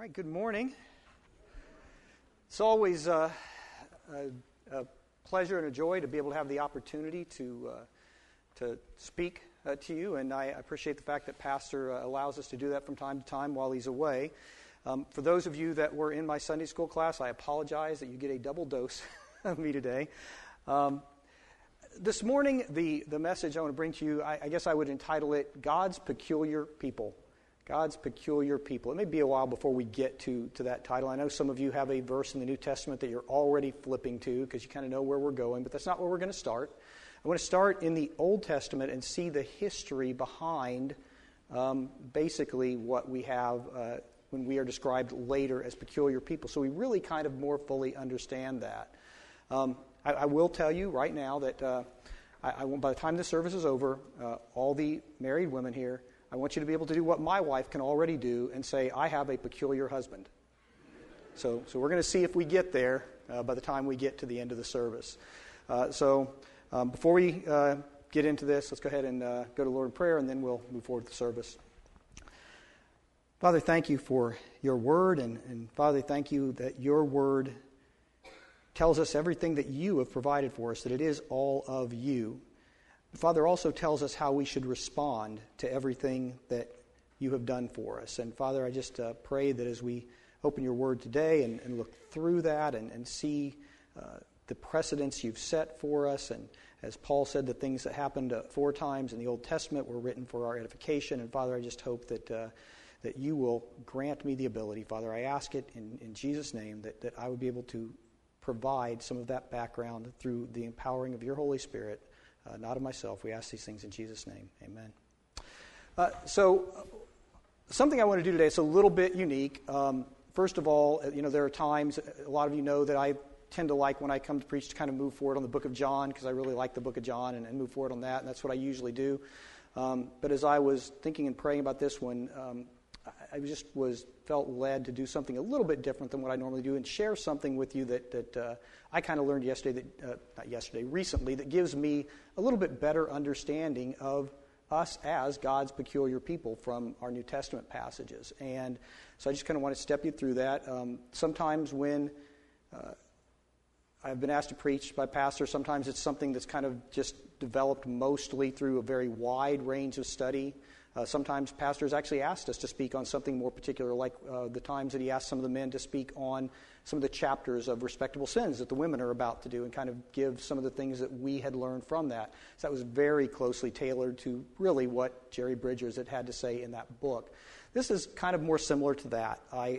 right, good morning. It's always a pleasure and a joy to be able to have the opportunity to speak to you, and I appreciate the fact that Pastor allows us to do that from time to time while he's away. For those of you that were in my Sunday school class, I apologize that you get a double dose of me today. This morning, the message I want to bring to you, I guess I would entitle it, God's Peculiar People. God's Peculiar People. It may be a while before we get to that title. I know some of you have a verse in the New Testament that you're already flipping to because you kind of know where we're going, but that's not where we're going to start. I want to start in the Old Testament and see the history behind basically what we have when we are described later as peculiar people. So we really kind of more fully understand that. I will tell you right now that by the time this service is over, all the married women here, I want you to be able to do what my wife can already do and say, I have a peculiar husband. So we're going to see if we get there by the time we get to the end of the service. Before we get into this, let's go ahead and go to Lord in prayer, and then we'll move forward with the service. Father, thank you for your word, and Father, thank you that your word tells us everything that you have provided for us, that it is all of you. Father also tells us how we should respond to everything that you have done for us. And Father, I just pray that as we open your word today and look through that and see the precedents you've set for us, and as Paul said, the things that happened 4 times in the Old Testament were written for our edification. And Father, I just hope that you will grant me the ability. Father, I ask it in Jesus' name that I would be able to provide some of that background through the empowering of your Holy Spirit. Not of myself. We ask these things in Jesus' name. Amen. Something I want to do today, it's a little bit unique. First of all, there are times, a lot of you know that I tend to like when I come to preach to kind of move forward on the book of John, because I really like the book of John and move forward on that, and that's what I usually do. But as I was thinking and praying about this one, I just felt led to do something a little bit different than what I normally do and share something with you that I kind of learned recently, that gives me a little bit better understanding of us as God's peculiar people from our New Testament passages. And so I just kind of want to step you through that. Sometimes when I've been asked to preach by pastors, sometimes it's something that's kind of just developed mostly through a very wide range of study. Sometimes pastors actually asked us to speak on something more particular, like the times that he asked some of the men to speak on some of the chapters of respectable sins that the women are about to do and kind of give some of the things that we had learned from that. So that was very closely tailored to really what Jerry Bridgers had to say in that book. This is kind of more similar to that.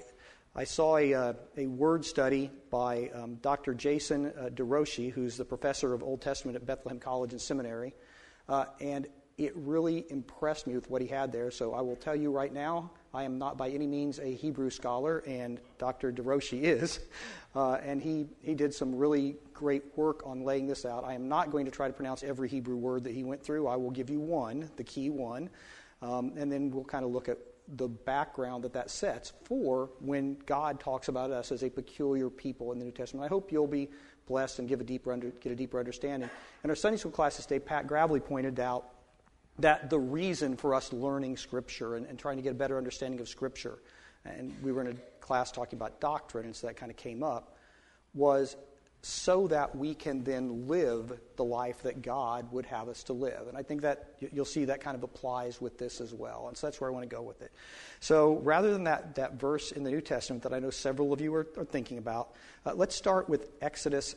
I saw a word study by Dr. Jason DeRoshi, who's the professor of Old Testament at Bethlehem College and Seminary, and it really impressed me with what he had there. So I will tell you right now, I am not by any means a Hebrew scholar, and Dr. DeRoshi is. And he did some really great work on laying this out. I am not going to try to pronounce every Hebrew word that he went through. I will give you one, the key one, and then we'll kind of look at the background that sets for when God talks about us as a peculiar people in the New Testament. I hope you'll be blessed and get a deeper understanding. In our Sunday school class this day, Pat Gravely pointed out that the reason for us learning Scripture and trying to get a better understanding of Scripture, and we were in a class talking about doctrine, and so that kind of came up, was so that we can then live the life that God would have us to live. And I think that you'll see that kind of applies with this as well. And so that's where I want to go with it. So rather than that verse in the New Testament that I know several of you are thinking about, let's start with Exodus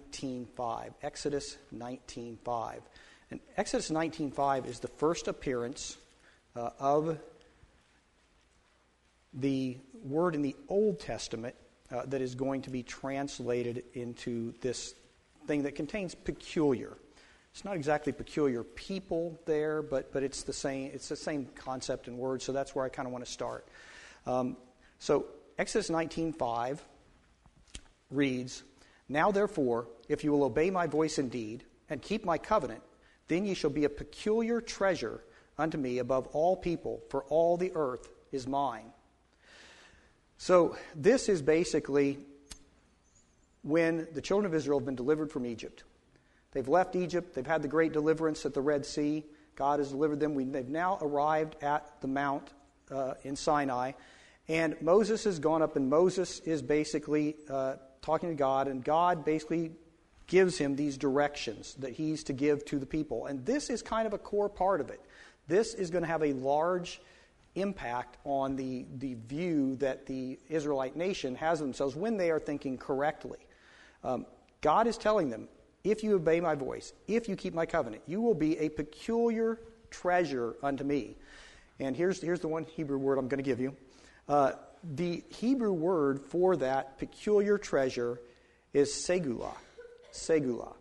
19:5. Exodus 19:5. And Exodus 19:5 is the first appearance of the word in the Old Testament that is going to be translated into this thing that contains peculiar. It's not exactly peculiar people there, but it's the same concept and word, so that's where I kind of want to start. So Exodus 19:5 reads, "Now therefore, if you will obey my voice indeed, and keep my covenant, then ye shall be a peculiar treasure unto me above all people, for all the earth is mine." So this is basically when the children of Israel have been delivered from Egypt. They've left Egypt. They've had the great deliverance at the Red Sea. God has delivered them. They've now arrived at the mount in Sinai. And Moses has gone up, and Moses is basically talking to God, and God basically gives him these directions that he's to give to the people. And this is kind of a core part of it. This is going to have a large impact on the view that the Israelite nation has of themselves when they are thinking correctly. God is telling them, if you obey my voice, if you keep my covenant, you will be a peculiar treasure unto me. And here's the one Hebrew word I'm going to give you. The Hebrew word for that peculiar treasure is segulah. Segulah.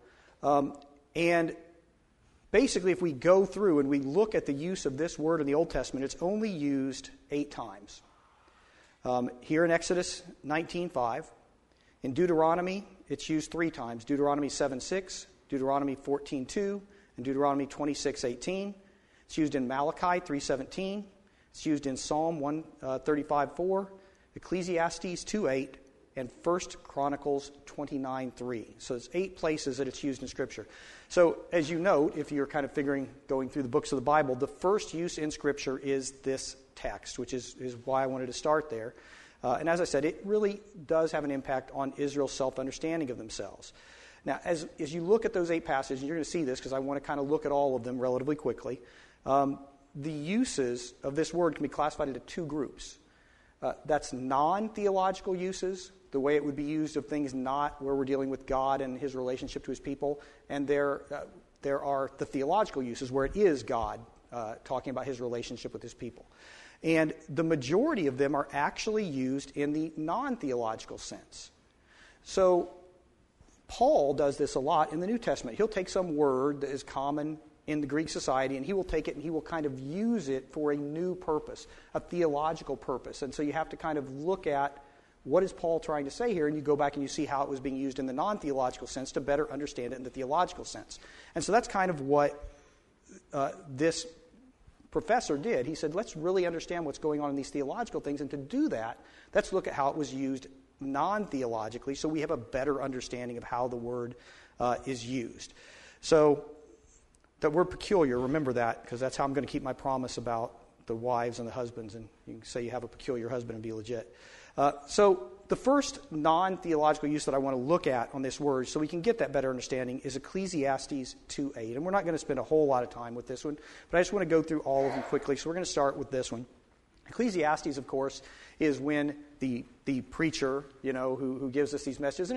And basically, if we go through and we look at the use of this word in the Old Testament, it's only used 8 times. Here in Exodus 19:5. In Deuteronomy, it's used 3 times. Deuteronomy 7:6, Deuteronomy 14:2, and Deuteronomy 26:18. It's used in Malachi 3:17. It's used in Psalm 135:4, Ecclesiastes 2:8, and 1 Chronicles 29:3. So it's 8 places that it's used in Scripture. So as you note, if you're kind of going through the books of the Bible, the first use in Scripture is this text, which is why I wanted to start there. And as I said, it really does have an impact on Israel's self-understanding of themselves. Now, as you look at those 8 passages, and you're going to see this because I want to kind of look at all of them relatively quickly, the uses of this word can be classified into 2 groups. That's non-theological uses, the way it would be used of things not where we're dealing with God and his relationship to his people, and there are the theological uses where it is God talking about his relationship with his people. And the majority of them are actually used in the non-theological sense. So Paul does this a lot in the New Testament. He'll take some word that is common in the Greek society, and he will take it and he will kind of use it for a new purpose, a theological purpose. And so you have to kind of look at what is Paul trying to say here, and you go back and you see how it was being used in the non-theological sense to better understand it in the theological sense. And so that's kind of what this professor did. He said, let's really understand what's going on in these theological things, and to do that, let's look at how it was used non-theologically so we have a better understanding of how the word is used. So that word peculiar, remember that, because that's how I'm going to keep my promise about the wives and the husbands, and you can say you have a peculiar husband and be legit. So the first non-theological use that I want to look at on this word so we can get that better understanding is Ecclesiastes 2:8. And we're not going to spend a whole lot of time with this one, but I just want to go through all of them quickly. So we're going to start with this one. Ecclesiastes, of course, is when the preacher, who gives us these messages, and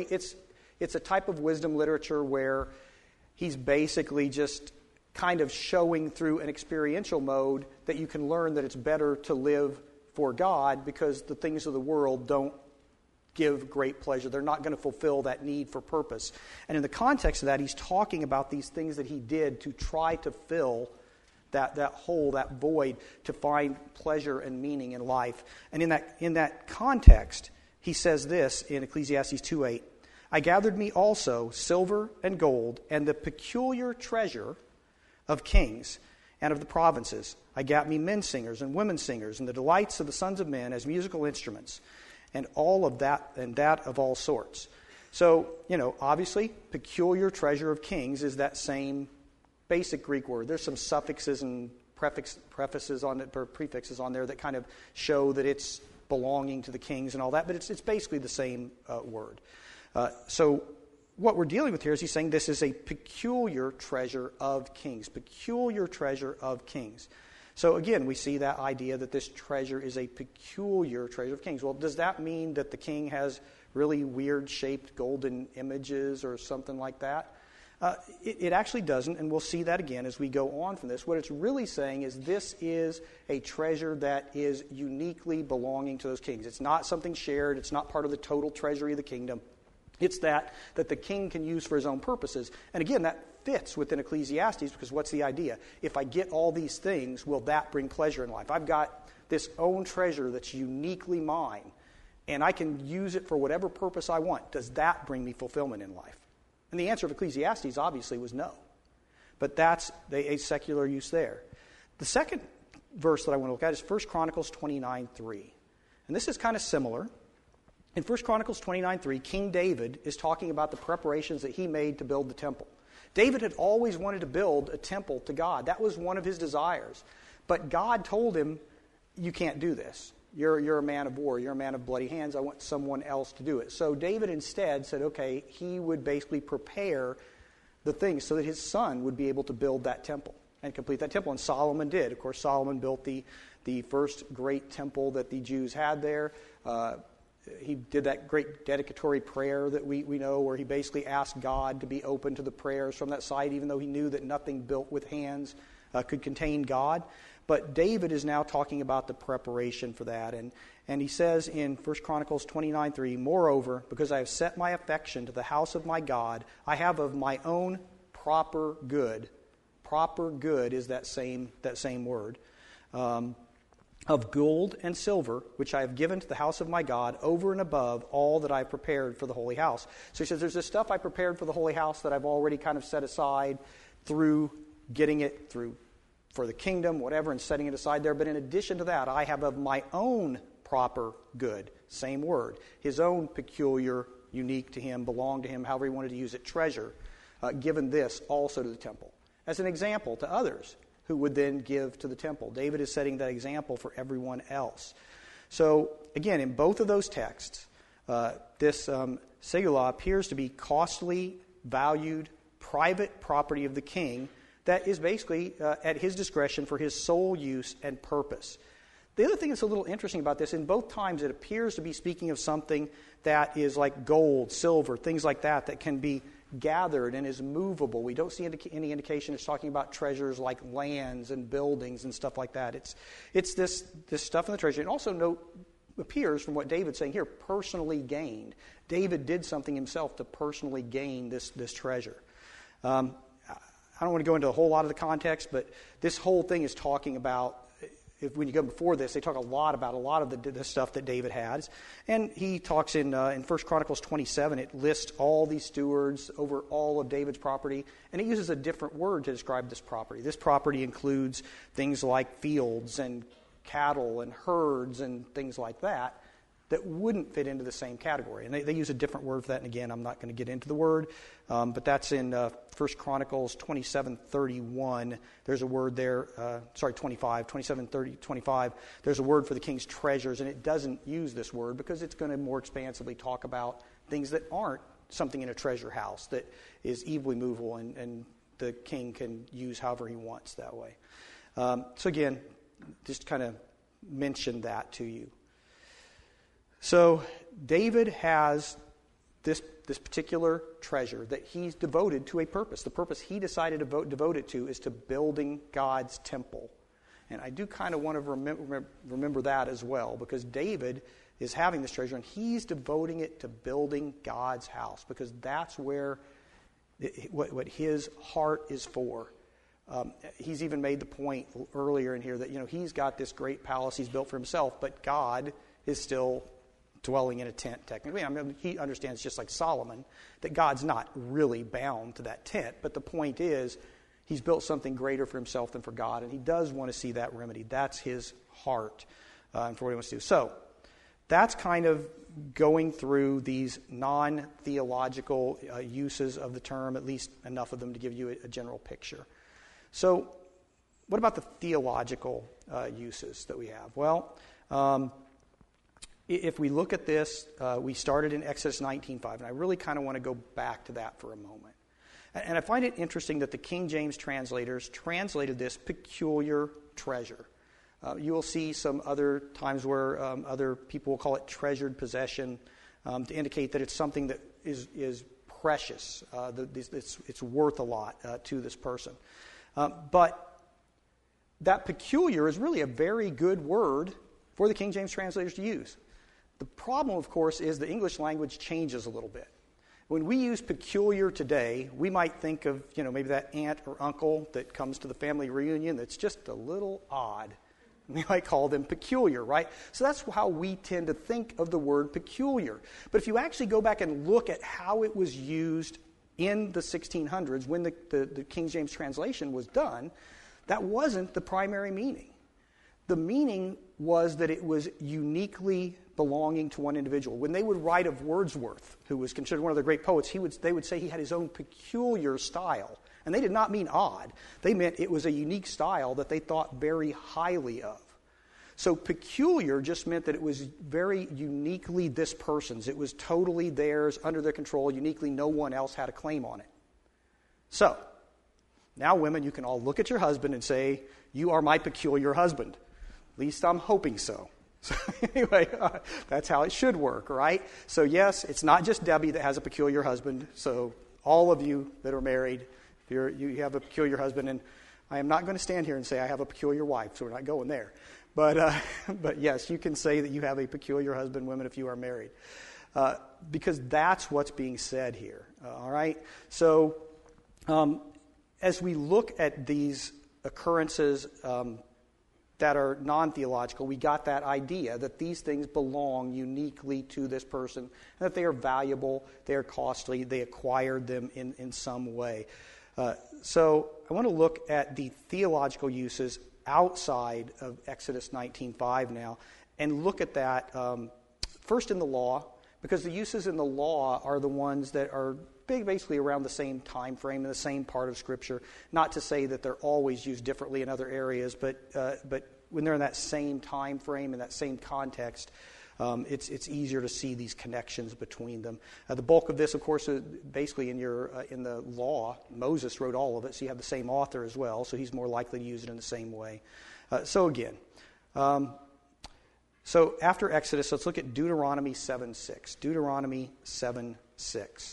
it's a type of wisdom literature where he's basically just kind of showing through an experiential mode that you can learn that it's better to live for God because the things of the world don't give great pleasure. They're not going to fulfill that need for purpose. And in the context of that, he's talking about these things that he did to try to fill that hole, that void, to find pleasure and meaning in life. And in that context, he says this in Ecclesiastes 2:8, I gathered me also silver and gold and the peculiar treasure of kings and of the provinces. I got me men singers and women singers and the delights of the sons of men as musical instruments and all of that and that of all sorts. So, obviously, peculiar treasure of kings is that same basic Greek word. There's some suffixes and prefixes on there that kind of show that it's belonging to the kings and all that, but it's basically the same word. So what we're dealing with here is he's saying this is a peculiar treasure of kings. Peculiar treasure of kings. So again, we see that idea that this treasure is a peculiar treasure of kings. Well, does that mean that the king has really weird-shaped golden images or something like that? It actually doesn't, and we'll see that again as we go on from this. What it's really saying is this is a treasure that is uniquely belonging to those kings. It's not something shared. It's not part of the total treasury of the kingdom. It's that the king can use for his own purposes. And again, that fits within Ecclesiastes because what's the idea? If I get all these things, will that bring pleasure in life? I've got this own treasure that's uniquely mine, and I can use it for whatever purpose I want. Does that bring me fulfillment in life? And the answer of Ecclesiastes obviously was no. But that's a secular use there. The second verse that I want to look at is 1 Chronicles 29:3. And this is kind of similar. In 1 Chronicles 29:3, King David is talking about the preparations that he made to build the temple. David had always wanted to build a temple to God. That was one of his desires. But God told him, you can't do this. You're a man of war. You're a man of bloody hands. I want someone else to do it. So David instead said, okay, he would basically prepare the things so that his son would be able to build that temple and complete that temple. And Solomon did. Of course, Solomon built the first great temple that the Jews had there. He did that great dedicatory prayer that we know, where he basically asked God to be open to the prayers from that site, even though he knew that nothing built with hands could contain God. But David is now talking about the preparation for that. And he says in 1 Chronicles 29:3, "Moreover, because I have set my affection to the house of my God, I have of my own proper good." Proper good is that same word. "Of gold and silver, which I have given to the house of my God, over and above all that I have prepared for the holy house." So he says, there's this stuff I prepared for the holy house that I've already kind of set aside through getting it through for the kingdom, whatever, and setting it aside there. But in addition to that, I have of my own proper good, same word, his own peculiar, unique to him, belong to him, however he wanted to use it, treasure, given this also to the temple, as an example to others who would then give to the temple. David is setting that example for everyone else. So, again, in both of those texts, this Segula appears to be costly, valued, private property of the king that is basically at his discretion for his sole use and purpose. The other thing that's a little interesting about this, in both times it appears to be speaking of something that is like gold, silver, things like that can be gathered and is movable. We don't see any indication it's talking about treasures like lands and buildings and stuff like that. It's this stuff in the treasure. And also appears from what David's saying here, personally gained. David did something himself to personally gain this treasure. I don't want to go into a whole lot of the context, but this whole thing is talking about, when you go before this, they talk a lot about a lot of the stuff that David has. And he talks in 1 Chronicles 27, it lists all these stewards over all of David's property, and it uses a different word to describe this property. This property includes things like fields and cattle and herds and things like that wouldn't fit into the same category. And they use a different word for that, and again, I'm not going to get into the word, but that's in 1 Chronicles 27:31. There's a word there, 27:25. There's a word for the king's treasures, and it doesn't use this word because it's going to more expansively talk about things that aren't something in a treasure house that is easily movable and the king can use however he wants that way. So again, just kind of mention that to you. So David has this particular treasure that he's devoted to a purpose. The purpose he decided to devote it to is to building God's temple. And I do kind of want to remember that as well, because David is having this treasure and he's devoting it to building God's house, because that's where what his heart is for. He's even made the point earlier in here that he's got this great palace he's built for himself, but God is still dwelling in a tent, technically. I mean, he understands, just like Solomon, that God's not really bound to that tent. But the point is, he's built something greater for himself than for God, and he does want to see that remedied. That's his heart for what he wants to do. So that's kind of going through these non-theological uses of the term, at least enough of them to give you a general picture. So what about the theological uses that we have? Well, if we look at this, we started in Exodus 19:5, and I really kind of want to go back to that for a moment. And I find it interesting that the King James translators translated this peculiar treasure. You will see some other times where other people will call it treasured possession to indicate that it's something that is precious. It's worth a lot to this person. But that peculiar is really a very good word for the King James translators to use. The problem, of course, is the English language changes a little bit. When we use peculiar today, we might think of, maybe that aunt or uncle that comes to the family reunion that's just a little odd. We might call them peculiar, right? So that's how we tend to think of the word peculiar. But if you actually go back and look at how it was used in the 1600s, when the King James translation was done, that wasn't the primary meaning. The meaning was that it was uniquely belonging to one individual. When they would write of Wordsworth, who was considered one of the great poets, they would say he had his own peculiar style. And they did not mean odd. They meant it was a unique style that they thought very highly of. So peculiar just meant that it was very uniquely this person's. It was totally theirs, under their control, uniquely no one else had a claim on it. So, now women, you can all look at your husband and say, you are my peculiar husband. At least I'm hoping so. So anyway, that's how it should work, right? So yes, it's not just Debbie that has a peculiar husband. So all of you that are married, you have a peculiar husband, and I am not going to stand here and say I have a peculiar wife, so we're not going there. But yes, you can say that you have a peculiar husband, women, if you are married, because that's what's being said here. All right. So as we look at these occurrences that are non-theological, we got that idea that these things belong uniquely to this person, and that they are valuable, they are costly, they acquired them in some way. So I want to look at the theological uses outside of Exodus 19:5 now, and look at that first in the law, because the uses in the law are the ones that are basically around the same time frame in the same part of Scripture. Not to say that they're always used differently in other areas, but when they're in that same time frame, in that same context, it's easier to see these connections between them. The bulk of this, of course, is basically in the law. Moses wrote all of it, so you have the same author as well, so he's more likely to use it in the same way. So after Exodus, let's look at Deuteronomy 7:6. Deuteronomy 7:6.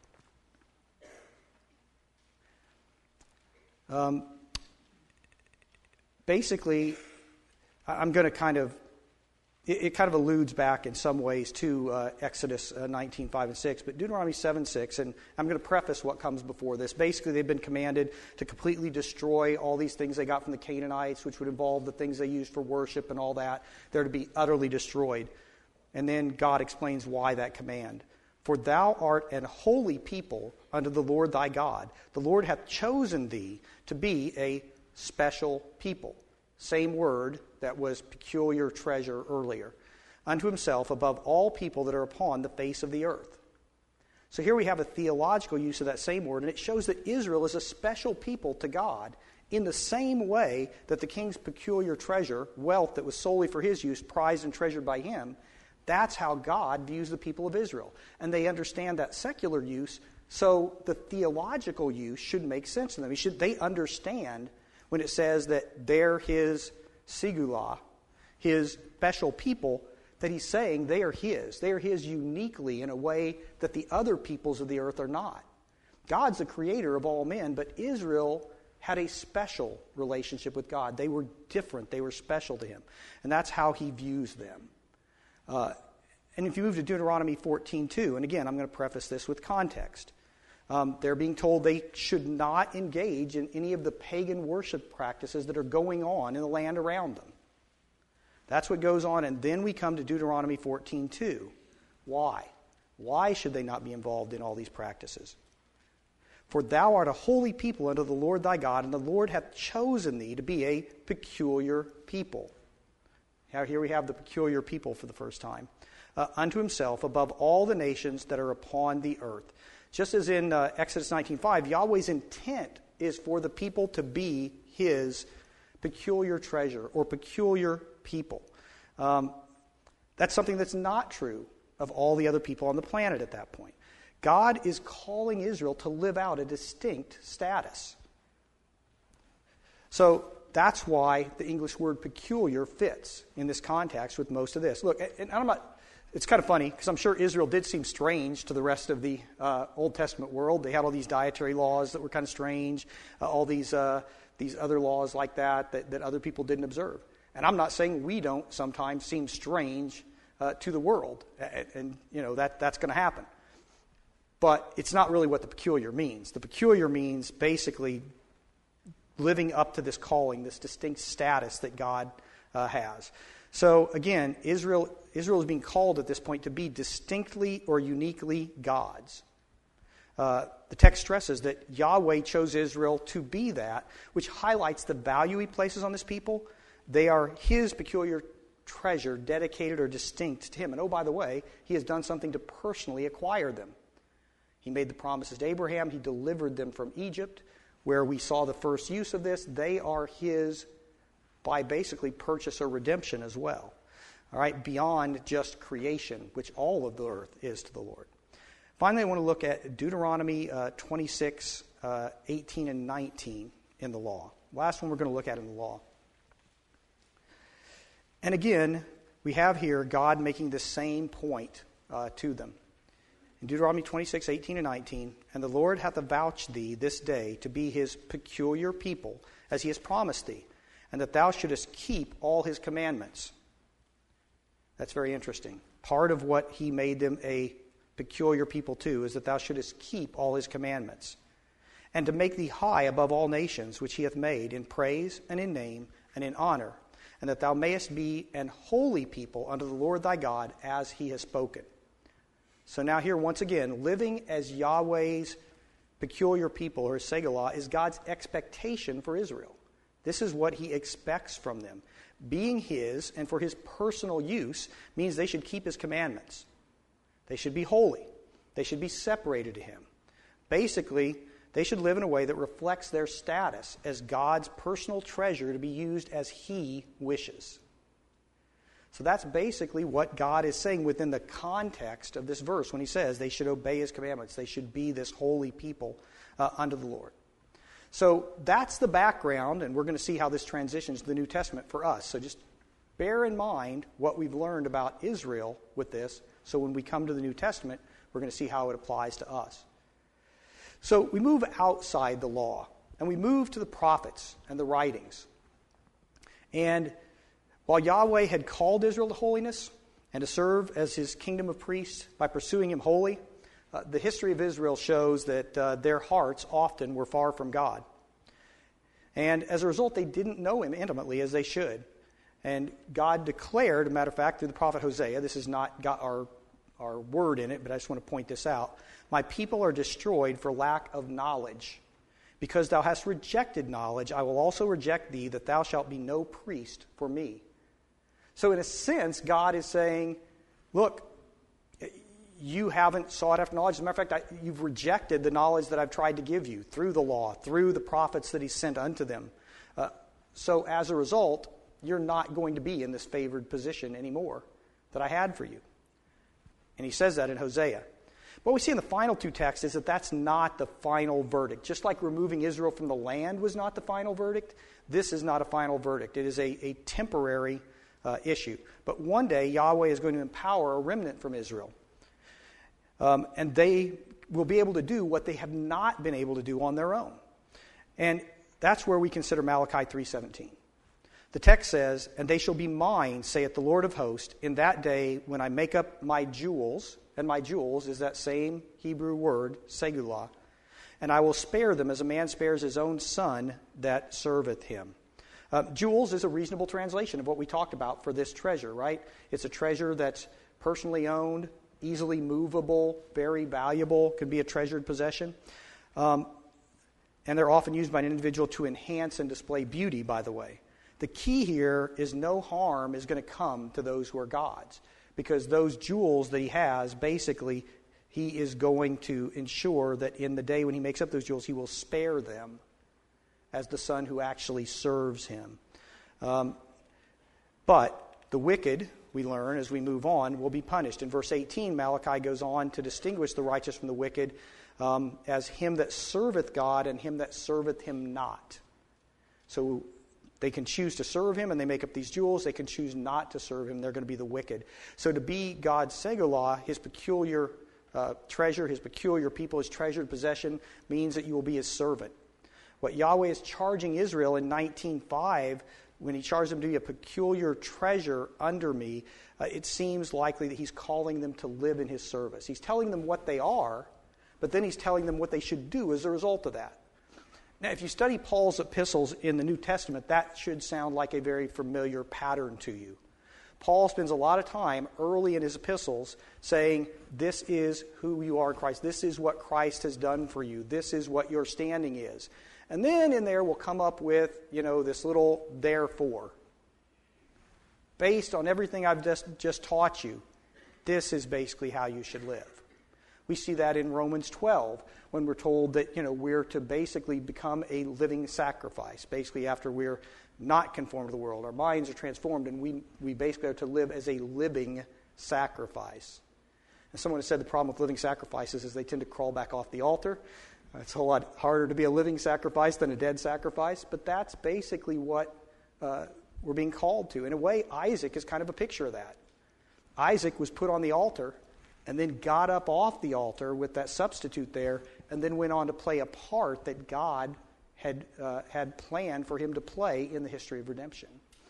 Basically, I'm going to it kind of alludes back in some ways to Exodus 19:5 and 6, but Deuteronomy 7:6, and I'm going to preface what comes before this. Basically, they've been commanded to completely destroy all these things they got from the Canaanites, which would involve the things they used for worship and all that. They're to be utterly destroyed. And then God explains why that command. For thou art an holy people unto the Lord thy God. The Lord hath chosen thee to be a special people. Same word that was peculiar treasure earlier. Unto himself above all people that are upon the face of the earth. So here we have a theological use of that same word, and it shows that Israel is a special people to God in the same way that the king's peculiar treasure, wealth that was solely for his use, prized and treasured by him. That's how God views the people of Israel. And they understand that secular use, so the theological use should make sense to them. They understand when it says that they're his Segulah, his special people, that he's saying they are his. They are his uniquely in a way that the other peoples of the earth are not. God's the creator of all men, but Israel had a special relationship with God. They were different. They were special to him. And that's how he views them. And if you move to Deuteronomy 14:2, and again, I'm going to preface this with context. They're being told they should not engage in any of the pagan worship practices that are going on in the land around them. That's what goes on, and then we come to Deuteronomy 14:2. Why? Why should they not be involved in all these practices? For thou art a holy people unto the Lord thy God, and the Lord hath chosen thee to be a peculiar people. Here we have the peculiar people for the first time. Unto himself above all the nations that are upon the earth. Just as in Exodus 19:5, Yahweh's intent is for the people to be his peculiar treasure or peculiar people. That's something that's not true of all the other people on the planet at that point. God is calling Israel to live out a distinct status. So that's why the English word peculiar fits in this context with most of this. Look, and it's kind of funny, because I'm sure Israel did seem strange to the rest of the Old Testament world. They had all these dietary laws that were kind of strange, all these other laws like that other people didn't observe. And I'm not saying we don't sometimes seem strange to the world, and that's going to happen. But it's not really what the peculiar means. The peculiar means basically living up to this calling, this distinct status that God has. So again, Israel is being called at this point to be distinctly or uniquely God's. The text stresses that Yahweh chose Israel to be that, which highlights the value he places on this people. They are his peculiar treasure, dedicated or distinct to him. And oh, by the way, he has done something to personally acquire them. He made the promises to Abraham. He delivered them from Egypt, where we saw the first use of this. They are his by basically purchase or redemption as well. All right, beyond just creation, which all of the earth is to the Lord. Finally, I want to look at Deuteronomy 26, 18 and 19 in the law. Last one we're going to look at in the law. And again, we have here God making the same point to them. In Deuteronomy 26, 18 and 19, "And the Lord hath avouched thee this day to be his peculiar people, as he has promised thee, and that thou shouldest keep all his commandments." That's very interesting. Part of what he made them a peculiar people too is that thou shouldest keep all his commandments, and to make thee high above all nations which he hath made, in praise and in name and in honor, and that thou mayest be an holy people unto the Lord thy God, as he has spoken. So now here, once again, living as Yahweh's peculiar people, or Segullah, is God's expectation for Israel. This is what he expects from them. Being his and for his personal use means they should keep his commandments. They should be holy. They should be separated to him. Basically, they should live in a way that reflects their status as God's personal treasure to be used as he wishes. So that's basically what God is saying within the context of this verse when he says they should obey his commandments. They should be this holy people unto the Lord. So that's the background, and we're going to see how this transitions to the New Testament for us. So just bear in mind what we've learned about Israel with this, so when we come to the New Testament, we're going to see how it applies to us. So we move outside the law, and we move to the prophets and the writings. And while Yahweh had called Israel to holiness and to serve as his kingdom of priests by pursuing him wholly, the history of Israel shows that their hearts often were far from God. And as a result, they didn't know him intimately as they should. And God declared, as a matter of fact, through the prophet Hosea, this is not got our word in it, but I just want to point this out. "My people are destroyed for lack of knowledge. Because thou hast rejected knowledge, I will also reject thee, that thou shalt be no priest for me." So in a sense, God is saying, look, you haven't sought after knowledge. As a matter of fact, you've rejected the knowledge that I've tried to give you through the law, through the prophets that he sent unto them. So as a result, you're not going to be in this favored position anymore that I had for you. And he says that in Hosea. What we see in the final two texts is that that's not the final verdict. Just like removing Israel from the land was not the final verdict, this is not a final verdict. It is a temporary issue. But one day, Yahweh is going to empower a remnant from Israel. And they will be able to do what they have not been able to do on their own. And that's where we consider Malachi 3:17. The text says, "And they shall be mine, saith the Lord of hosts, in that day when I make up my jewels," and my jewels is that same Hebrew word, Segullah, "and I will spare them as a man spares his own son that serveth him." Jewels is a reasonable translation of what we talked about for this treasure, right? It's a treasure that's personally owned, easily movable, very valuable, could be a treasured possession. And they're often used by an individual to enhance and display beauty, by the way. The key here is no harm is going to come to those who are God's, because those jewels that he has, basically, he is going to ensure that in the day when he makes up those jewels, he will spare them as the son who actually serves him. But the wicked, we learn as we move on, will be punished. In verse 18, Malachi goes on to distinguish the righteous from the wicked as him that serveth God and him that serveth him not. So they can choose to serve him and they make up these jewels. They can choose not to serve him. They're going to be the wicked. So to be God's Segullah, his peculiar treasure, his peculiar people, his treasured possession, means that you will be his servant. What Yahweh is charging Israel in 19:5, when he charged them to be a peculiar treasure under me, it seems likely that he's calling them to live in his service. He's telling them what they are, but then he's telling them what they should do as a result of that. Now, if you study Paul's epistles in the New Testament, that should sound like a very familiar pattern to you. Paul spends a lot of time early in his epistles saying, this is who you are in Christ. This is what Christ has done for you. This is what your standing is. And then in there we'll come up with, this little therefore. Based on everything I've just taught you, this is basically how you should live. We see that in Romans 12 when we're told that, we're to basically become a living sacrifice. Basically, after we're not conformed to the world. Our minds are transformed, and we basically are to live as a living sacrifice. And someone has said the problem with living sacrifices is they tend to crawl back off the altar. It's a whole lot harder to be a living sacrifice than a dead sacrifice, but that's basically what we're being called to. In a way, Isaac is kind of a picture of that. Isaac was put on the altar and then got up off the altar with that substitute there, and then went on to play a part that God had planned for him to play in the history of redemption.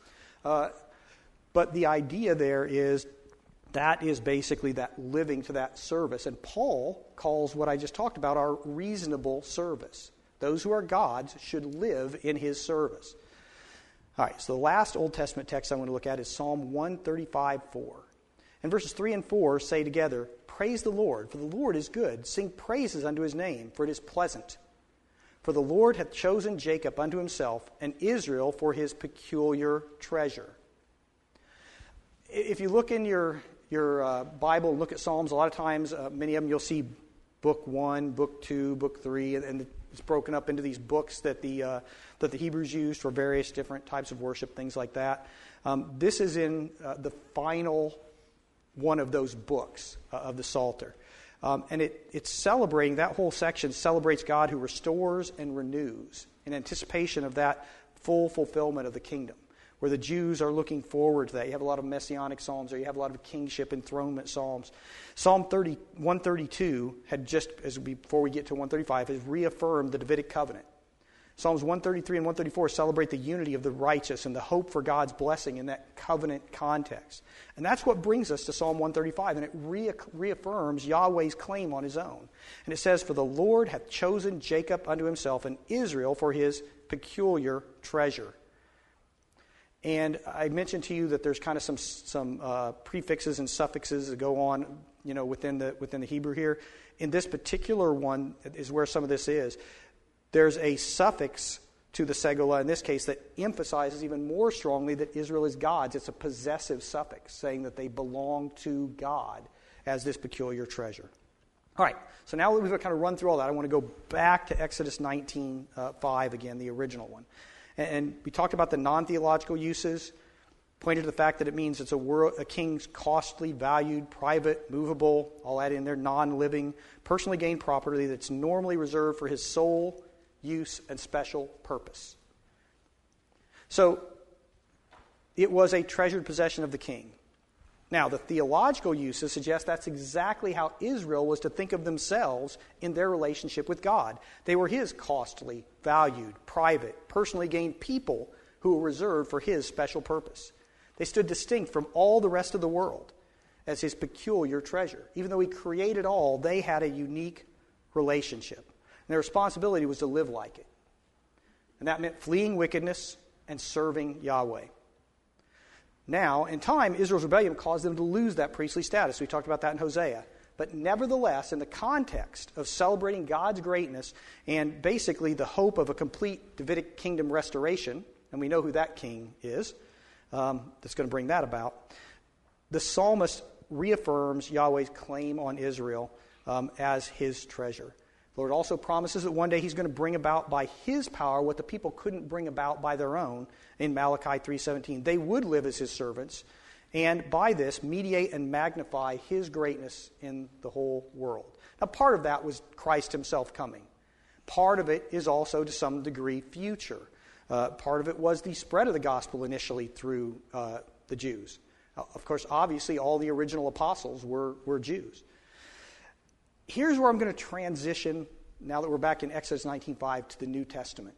But the idea there is that is basically that living to that service. And Paul calls what I just talked about our reasonable service. Those who are God's should live in his service. All right, so the last Old Testament text I want to look at is Psalm 135:4. And verses 3 and 4 say together, "Praise the Lord, for the Lord is good. Sing praises unto his name, for it is pleasant. For the Lord hath chosen Jacob unto himself, and Israel for his peculiar treasure." If you look in your Bible and look at Psalms, a lot of times, many of them you'll see book 1, book 2, book 3, and it's broken up into these books that the Hebrews used for various different types of worship, things like that. This is in the final one of those books of the Psalter. And it's celebrating, that whole section celebrates God who restores and renews in anticipation of that full fulfillment of the kingdom, where the Jews are looking forward to that. You have a lot of messianic psalms, or you have a lot of kingship enthronement psalms. Psalm 132 had just, before we get to 135, has reaffirmed the Davidic covenant. Psalms 133 and 134 celebrate the unity of the righteous and the hope for God's blessing in that covenant context. And that's what brings us to Psalm 135, and it reaffirms Yahweh's claim on his own. And it says, "For the Lord hath chosen Jacob unto himself, and Israel for his peculiar treasure." And I mentioned to you that there's kind of some prefixes and suffixes that go on, within the Hebrew here. In this particular one is where some of this is. There's a suffix to the segula in this case that emphasizes even more strongly that Israel is God's. It's a possessive suffix, saying that they belong to God as this peculiar treasure. All right, so now that we've kind of run through all that, I want to go back to Exodus 19:5 again, the original one. And we talked about the non-theological uses, pointed to the fact that it means it's a king's costly, valued, private, movable, I'll add in there, non-living, personally gained property that's normally reserved for his sole use and special purpose. So it was a treasured possession of the king. Now, the theological uses suggest that's exactly how Israel was to think of themselves in their relationship with God. They were his costly, valued, private, personally gained people who were reserved for his special purpose. They stood distinct from all the rest of the world as his peculiar treasure. Even though he created all, they had a unique relationship. And their responsibility was to live like it. And that meant fleeing wickedness and serving Yahweh. Now, in time, Israel's rebellion caused them to lose that priestly status. We talked about that in Hosea. But nevertheless, in the context of celebrating God's greatness and basically the hope of a complete Davidic kingdom restoration, and we know who that king is, that's going to bring that about, the psalmist reaffirms Yahweh's claim on Israel as his treasure. The Lord also promises that one day he's going to bring about by his power what the people couldn't bring about by their own in Malachi 3:17. They would live as his servants, and by this mediate and magnify his greatness in the whole world. Now, part of that was Christ himself coming. Part of it is also, to some degree, future. Part of it was the spread of the gospel initially through the Jews. Of course, obviously, all the original apostles were Jews. Here's where I'm going to transition, now that we're back in Exodus 19:5, to the New Testament.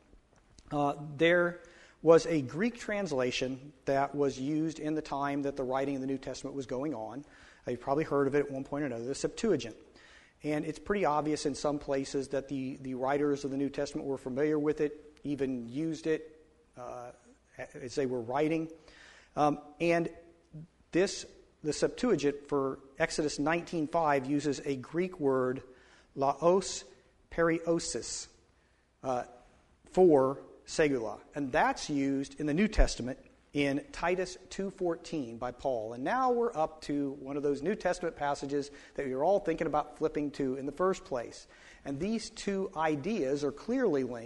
There was a Greek translation that was used in the time that the writing of the New Testament was going on. You've probably heard of it at one point or another, the Septuagint. And it's pretty obvious in some places that the writers of the New Testament were familiar with it, even used it as they were writing. And the Septuagint for Exodus 19:5 uses a Greek word, laos periosis, for segula. And that's used in the New Testament in Titus 2:14 by Paul. And now we're up to one of those New Testament passages that you're all thinking about flipping to in the first place. And these two ideas are clearly linked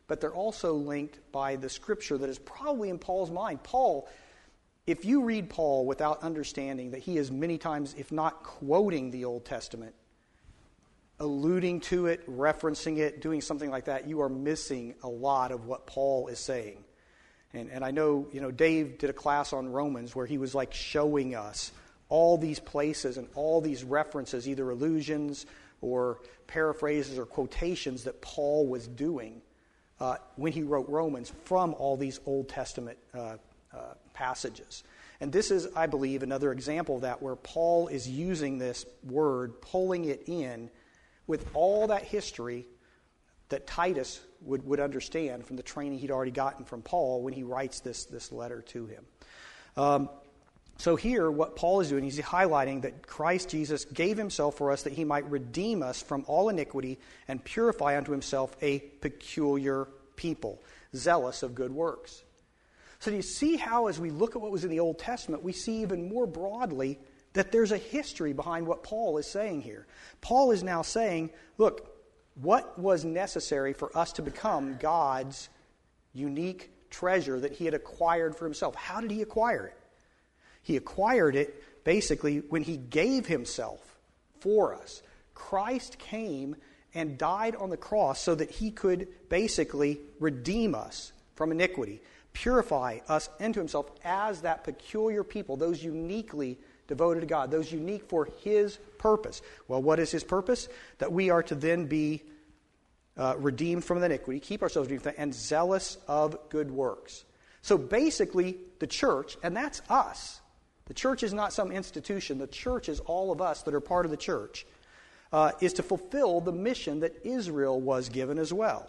but they're also linked by the scripture that is probably in Paul's mind. Paul, if you read Paul without understanding that he is many times, if not quoting the Old Testament, alluding to it, referencing it, doing something like that, you are missing a lot of what Paul is saying. And I know, Dave did a class on Romans where he was like showing us all these places and all these references, either allusions or paraphrases or quotations that Paul was doing when he wrote Romans from all these Old Testament passages. And this is, I believe, another example of that, where Paul is using this word, pulling it in with all that history that Titus would understand from the training he'd already gotten from Paul when he writes this letter to him. So here, what Paul is doing, he's highlighting that Christ Jesus gave himself for us that he might redeem us from all iniquity and purify unto himself a peculiar people, zealous of good works. So do you see how, as we look at what was in the Old Testament, we see even more broadly that there's a history behind what Paul is saying here. Paul is now saying, look, what was necessary for us to become God's unique treasure that he had acquired for himself? How did he acquire it? He acquired it basically when he gave himself for us. Christ came and died on the cross so that he could basically redeem us from iniquity, purify us into himself as that peculiar people, those uniquely devoted to God, those unique for his purpose. Well, what is his purpose? That we are to then be redeemed from iniquity, keep ourselves redeemed, and zealous of good works. So basically, the church, and that's us. The church is not some institution. The church is all of us that are part of the church, is to fulfill the mission that Israel was given as well.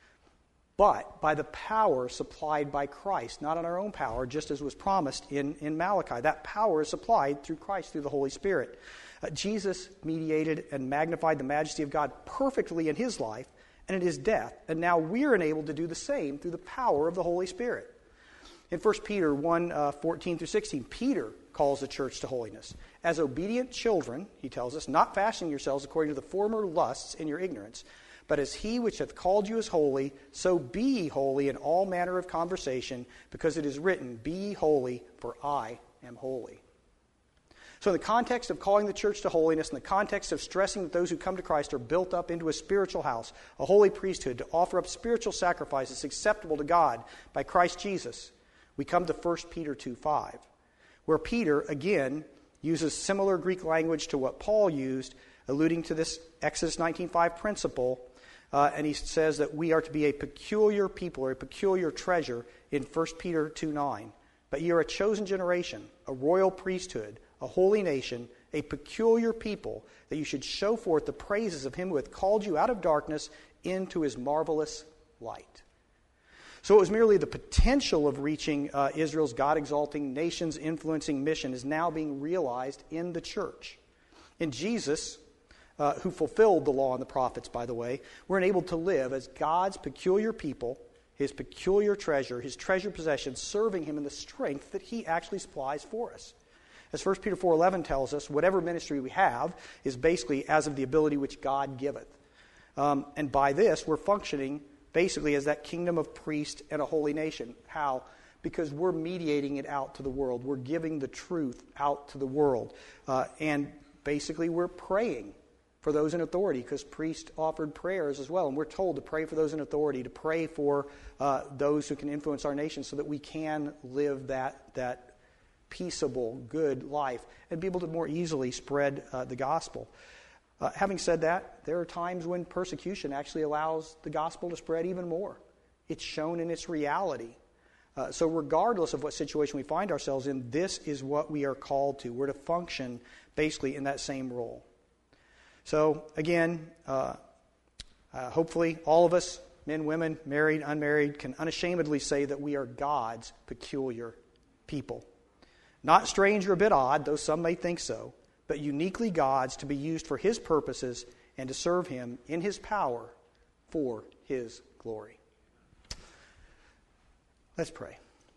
But by the power supplied by Christ, not on our own power, just as was promised in Malachi. That power is supplied through Christ, through the Holy Spirit. Jesus mediated and magnified the majesty of God perfectly in his life and in his death, and now we're enabled to do the same through the power of the Holy Spirit. In 1 Peter 1, 14 through 16, Peter calls the church to holiness. As obedient children, he tells us, not fashioning yourselves according to the former lusts in your ignorance, but as he which hath called you is holy, so be ye holy in all manner of conversation, because it is written, be ye holy, for I am holy. So in the context of calling the church to holiness, in the context of stressing that those who come to Christ are built up into a spiritual house, a holy priesthood, to offer up spiritual sacrifices acceptable to God by Christ Jesus, we come to 1 Peter 2:5, where Peter, again, uses similar Greek language to what Paul used, alluding to this Exodus 19:5 principle, and he says that we are to be a peculiar people, or a peculiar treasure, in 1 Peter 2:9. But ye are a chosen generation, a royal priesthood, a holy nation, a peculiar people, that you should show forth the praises of him who hath called you out of darkness into his marvelous light. So it was merely the potential of reaching Israel's God-exalting, nations-influencing mission is now being realized in the church. In Jesus, who fulfilled the law and the prophets, by the way, we're enabled to live as God's peculiar people, his peculiar treasure, his treasured possession, serving him in the strength that he actually supplies for us. As 1 Peter 4:11 tells us, whatever ministry we have is basically as of the ability which God giveth. And by this, we're functioning basically as that kingdom of priests and a holy nation. How? Because we're mediating it out to the world. We're giving the truth out to the world. And basically we're praying for those in authority, because priests offered prayers as well. And we're told to pray for those in authority, to pray for those who can influence our nation, so that we can live that peaceable, good life and be able to more easily spread the gospel. Having said that, there are times when persecution actually allows the gospel to spread even more. It's shown in its reality. So regardless of what situation we find ourselves in, this is what we are called to. We're to function basically in that same role. So again, hopefully all of us, men, women, married, unmarried, can unashamedly say that we are God's peculiar people. Not strange or a bit odd, though some may think so, but uniquely God's, to be used for his purposes and to serve him in his power for his glory. Let's pray.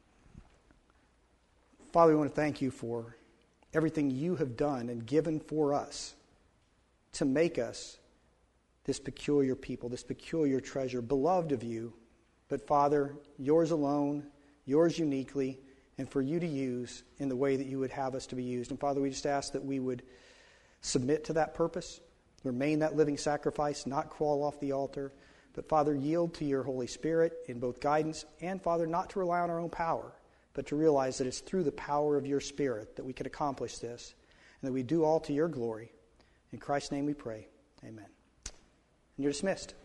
Father, we want to thank you for everything you have done and given for us to make us this peculiar people, this peculiar treasure, beloved of you, but Father, yours alone, yours uniquely, and for you to use in the way that you would have us to be used. And Father, we just ask that we would submit to that purpose, remain that living sacrifice, not crawl off the altar, but Father, yield to your Holy Spirit in both guidance and, Father, not to rely on our own power, but to realize that it's through the power of your Spirit that we can accomplish this, and that we do all to your glory. In Christ's name we pray. Amen. And you're dismissed.